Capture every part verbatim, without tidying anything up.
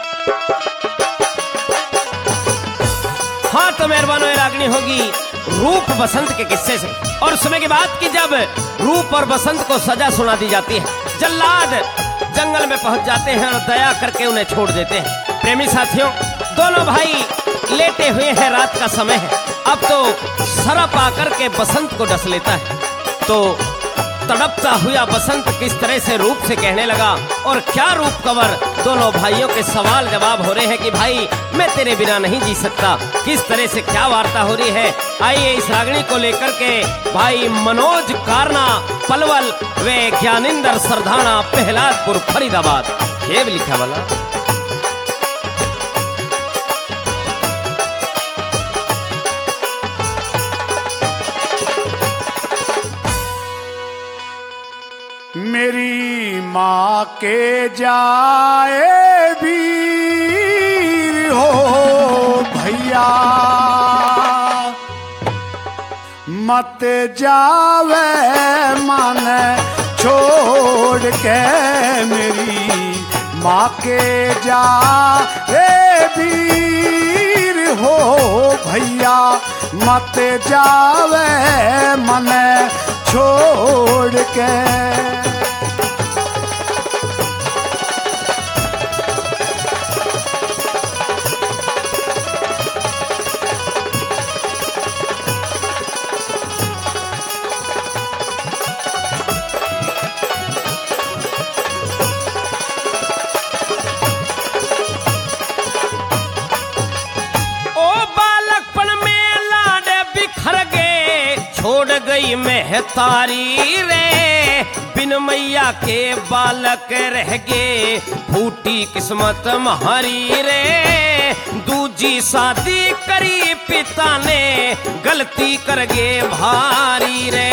हाँ तो मेहरबान रागनी होगी रूप बसंत के किस्से से। और समय की बात की जब रूप और बसंत को सजा सुना दी जाती है, जल्लाद जंगल में पहुंच जाते हैं और दया करके उन्हें छोड़ देते हैं। प्रेमी साथियों, दोनों भाई लेटे हुए हैं, रात का समय है। अब तो सरप आकर के बसंत को डस लेता है। तो तड़पता हुआ बसंत किस तरह से रूप से कहने लगा और क्या रूप कवर। दोनों भाइयों के सवाल जवाब हो रहे हैं कि भाई मैं तेरे बिना नहीं जी सकता। किस तरह से क्या वार्ता हो रही है, आइए इस रागनी को लेकर के भाई मनोज कारना पलवल वे ज्ञानेंद्र सरधाना प्रहलादपुर फरीदाबाद ये भी लिखा वाला। मेरी माँ के जाए वीर हो भैया, मत जावे मन छोड़ के। मेरी माँ के जाए वीर हो भैया, मत जावे मन छोड़ के। महतारी रे बिन मैया के बालक रह गे, फूटी किस्मत म्हारी रे। दूजी शादी करी पिता ने, गलती कर गे भारी रे।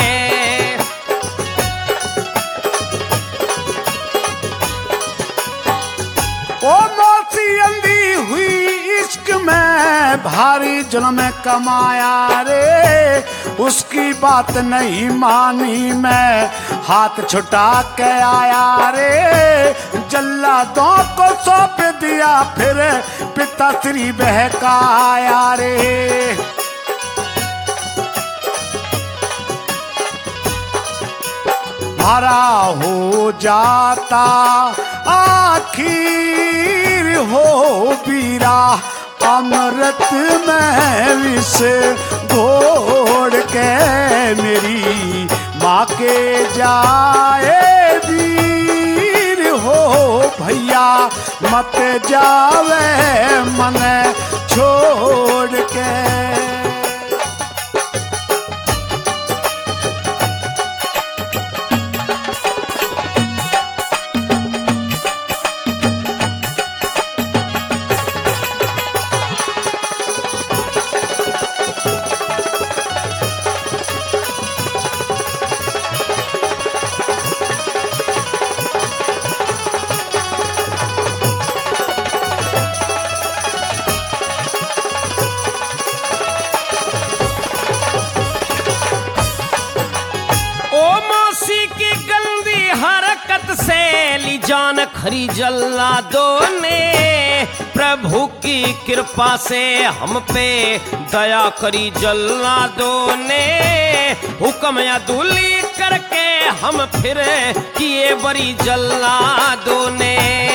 ओ मौसी अंधी हुई इश्क में, भारी जुल्म कमाया रे। उसकी बात नहीं मानी मैं, हाथ छुटा के आया रे। जल्लादों को सौंप दिया फिर पिता श्री बहकाया रे। भरा हो जाता आखिर हो बीरा, अमृत में विष घोड़ के। मेरी माँ के जाए वीर हो भैया, मत जावे मन छोड़ के। जान खरी जल्लादों ने, प्रभु की कृपा से हम पे दया करी जल्लादों ने। हुक्म या दूली करके हम फिर किए बरी जल्लादों ने।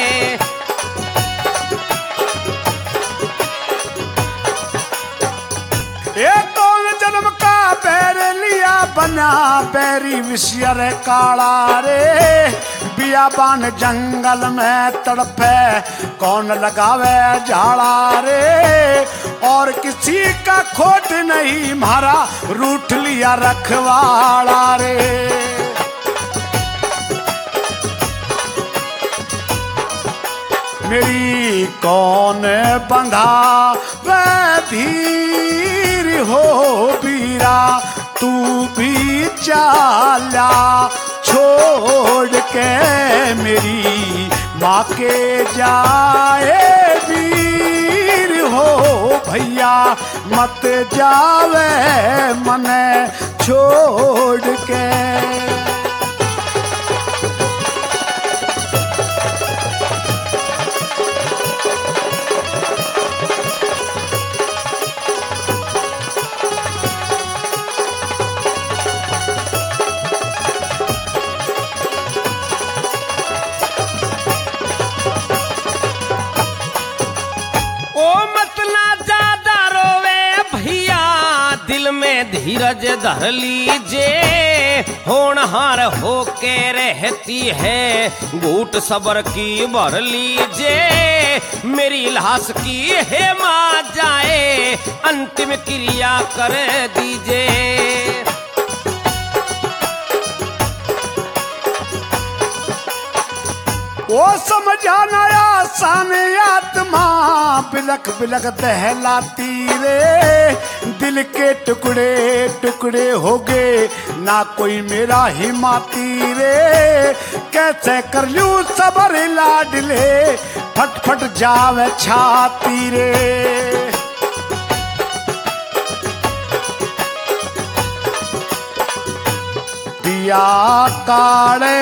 ये कौन जन्म का बैर लिया बना, बैरी विषयर काला रे। बियाबान जंगल में तड़पे कौन लगावे झाड़ा रे। और किसी का खोट नहीं मारा, रूठ लिया रखवाड़ा रे। मेरी कौन बंधा वह धीर हो बीरा, तू भी चाला छोड़ के। मेरी माँ के जाए वीर हो भैया, मत जावे मन छोड़ के। दिल में धीरज धर लीजे, होनहार होके रहती है, घूट सबर की भर लीजे। मेरी लाश की है माँ जाए, अंतिम क्रिया कर दीजे। वो समझाना आसान आत्मा बिलक बिलक दहलाती रे, दिल के टुकड़े टुकड़े हो गए ना कोई मेरा हिमाती रे। कैसे कर लूं सबर लाडले, फट फट जावे छाती रे। दिया काले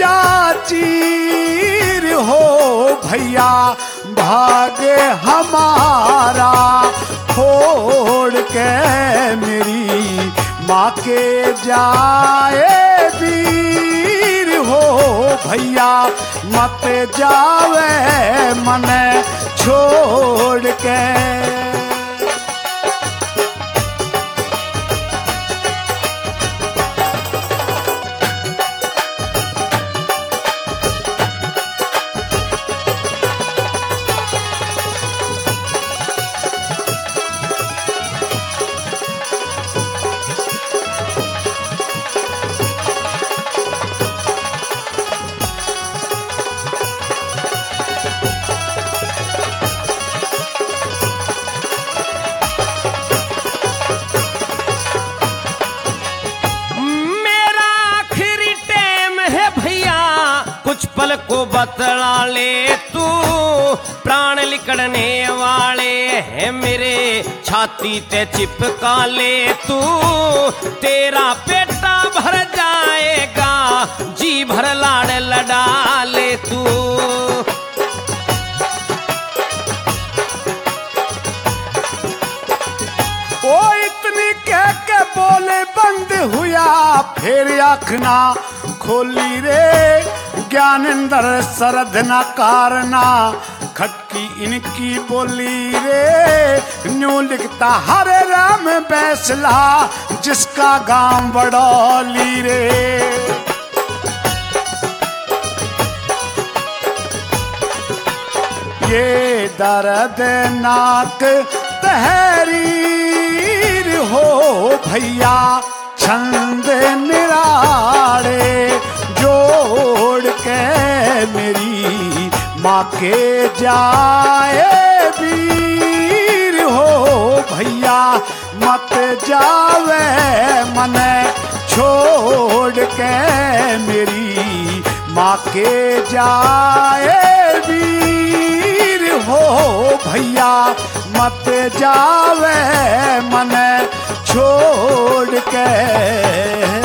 जाचीर हो भैया भागे हमारा, छोड़ के मेरी माँ के जाए वीर हो भैया, मत जावे मन छोड़ के। पल को बतला ले तू, प्राण लिकड़ने वाले हैं मेरे, छाती ते चिपका ले तू। तेरा पेटा भर जाएगा, जी भर लाड़ लड़ा ले तू। ओ इतनी कह के बोले बंद हुआ, फिर आँखना खोली रे। ज्ञानेंद्र सरध न कारना, खटकी इनकी बोली रे। न्यू लिखता हरे राम बैसला, जिसका गांव बड़ौली रे। ये दर्द नाक तहरीर हो भैया, छंद निराड़े जोड़ के मेरी माँ के जाए वीर हो भैया, मत जावे मन छोड़ के मेरी माँ के जाए वीर हो भैया, मत जावे मन छोड़ के।